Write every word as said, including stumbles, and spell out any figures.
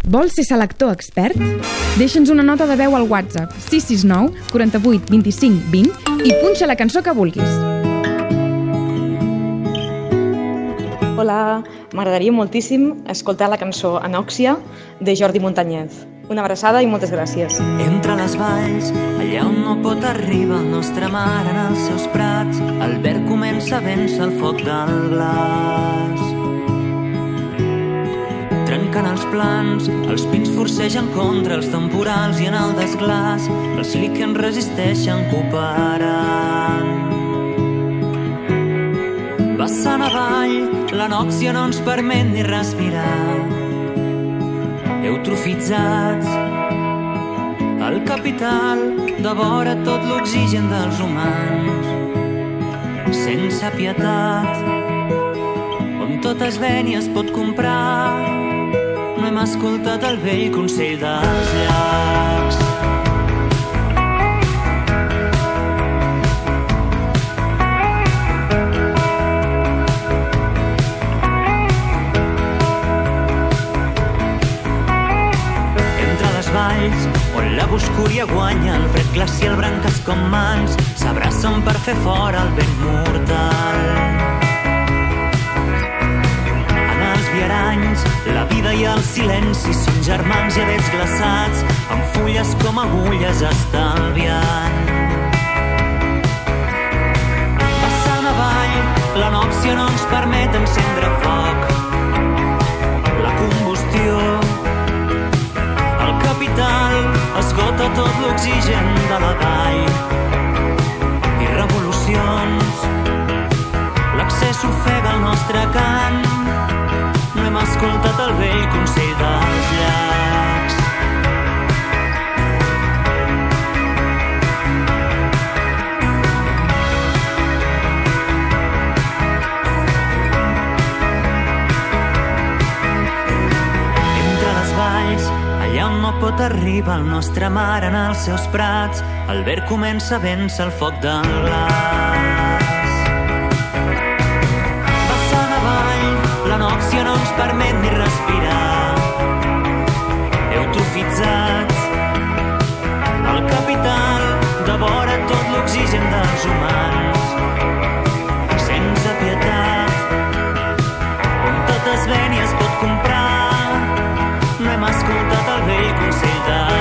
Vols ser selector expert? Deixa'ns una nota de veu al WhatsApp sis sis nou, quaranta-vuit, vint-i-cinc, vint i punxa la cançó que vulguis. Hola, m'agradaria moltíssim escoltar la cançó Anòxia de Jordi Montanyès. Una abraçada i moltes gràcies. Entre les valls, allà on no pot arribar el nostre mar en els seus prats, el verd comença a vèncer el foc del glaç. Trencant els plans, els pins forcegen contra els temporals i en el desglaç els líquens resisteixen cooperant. Vessant avall, l'anòxia no ens permet ni respirar. Eutrofitzats, el capital devora tot l'oxigen dels humans. Sense pietat, on tot es ven i es pot comprar, no hem escoltat el vell consell dels llacs. On la boscúria guanya, el fred glacial, branques com mans s'abracen per fer fora el vent mortal. En els viaranys, la vida i el silenci són germans i avets glaçats, amb fulles com agulles estalviant. Passant avall, l'anòxia no ens permet encendre foc. La combustió, el capital esgota tot l'oxigen de la vall. I revolucions, l'accés ofega el nostre cant. No hem escoltat el vell consell dels llacs. Entre les valls, allà on no pot arribar el nostre mar en els seus prats, el verd comença a vèncer el foc del glaç. Vessant avall, l'anòxia no ens permet ni respirar. Eutrofitzats, el capital devora tot l'oxigen dels humans. Sense pietat, on tot es ven i es pot comprar, no hem escoltat el vell consell de